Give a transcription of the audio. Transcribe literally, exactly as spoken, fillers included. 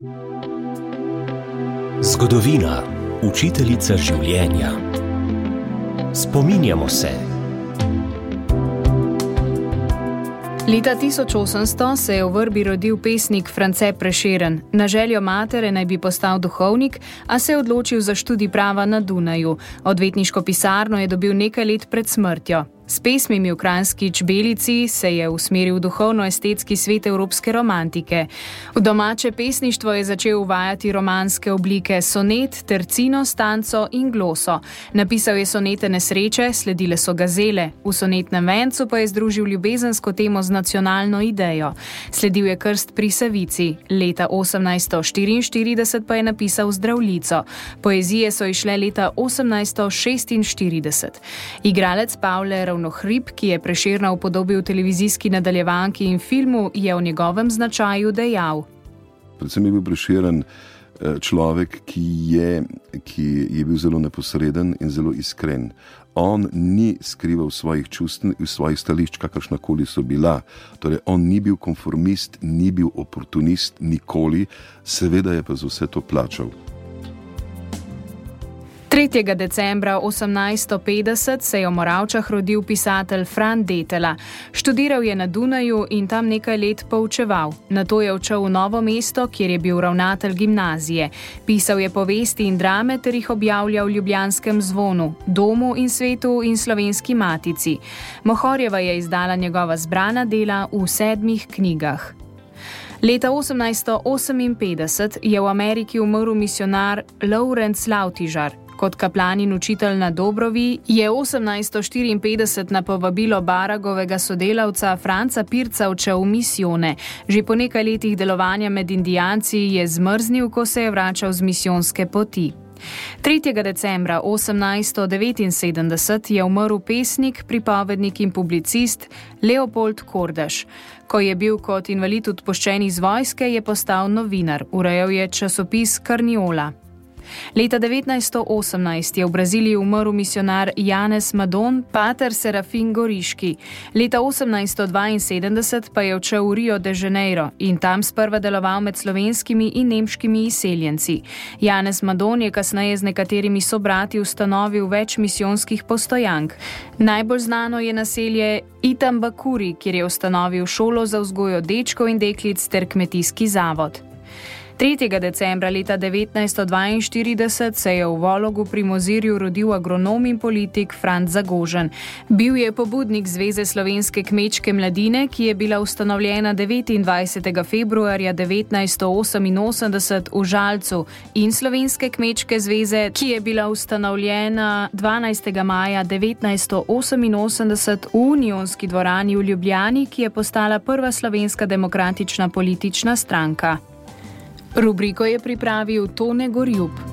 Zgodovina, učiteljica življenja. Spominjamo se. Leta tisoč osemsto se je v Vrbi rodil pesnik France Prešeren. Na željo matere naj bi postal duhovnik, a se je odločil za študij prava na Dunaju. Odvetniško pisarno je dobil nekaj let pred smrtjo. S pesmimi v kranjski Čbelici se je usmeril v duhovno-estetski svet evropske romantike. V domače pesništvo je začel uvajati romanske oblike sonet, tercino, stanco in gloso. Napisal je sonete nesreče, sledile so gazele. V sonetnem vencu pa je združil ljubezensko temo z nacionalno idejo. Sledil je krst pri Savici. Leta osemnajststo štiriinštirideset pa je napisal Zdravljico. Poezije so izšle leta osemnajststo šestinštirideset. Igralec Pavle Ravnohrib, ki je Prešerna upodobil v televizijski nadaljevanki in filmu, je o njegovem značaju dejal. Predvsem je bil Prešeren človek, ki je, ki je bil zelo neposreden in zelo iskren. On ni skrival svojih čustev in svojih stališč, kakršnakoli so bila. Torej, on ni bil konformist, ni bil oportunist, nikoli, seveda je pa za vse to plačal. tretjega decembra osemnajststo petdeset se je v Moravčah rodil pisatelj Fran Detela. Študiral je na Dunaju in tam nekaj let poučeval. Nato je odšel v Novo mesto, kjer je bil ravnatelj gimnazije. Pisal je povesti in drame ter jih objavljal v Ljubljanskem Zvonu, Domu in Svetu in Slovenski matici. Mohorjeva je izdala njegova zbrana dela v sedmih knjigah. Leta osemnajststo oseminpetdeset je v Ameriki umrl misijonar Lawrence Lautižar. Kot kaplan in učitelj na Dobrovi je osemnajststo štiriinpetdeset na povabilo Baragovega sodelavca Franca Pirca odšel v misijone. Že po nekaj letih delovanja med indijanci je zmrznil, ko se je vračal z misijonske poti. tretjega decembra osemnajststo devetinsedemdeset je umrl pesnik, pripovednik in publicist Leopold Kordaš. Ko je bil kot invalid odpuščen iz vojske, je postal novinar. Urejal je časopis Karniola. Leta devetnajststo osemnajst je v Braziliji umrl misijonar Janez Madon, pater Serafin Goriški. Leta osemnajststo dvainsedemdeset pa je odšel v Rio de Janeiro in tam sprva deloval med slovenskimi in nemškimi izseljenci. Janez Madon je kasneje z nekaterimi sobrati ustanovil več misijonskih postojank. Najbolj znano je naselje Itambakuri, kjer je ustanovil šolo za vzgojo dečkov in deklic ter kmetijski zavod. tretjega decembra leta devetnajststo dvainštirideset se je v Vologu pri Mozirju rodil agronom in politik Franc Zagožen. Bil je pobudnik Zveze slovenske kmečke mladine, ki je bila ustanovljena devetindvajsetega februarja devetnajststo oseminosemdeset v Žalcu, in Slovenske kmečke zveze, ki je bila ustanovljena dvanajstega maja devetnajststo oseminosemdeset v Unionski dvorani v Ljubljani, ki je postala prva slovenska demokratična politična stranka. Rubriko je pripravil Tone Gorjub.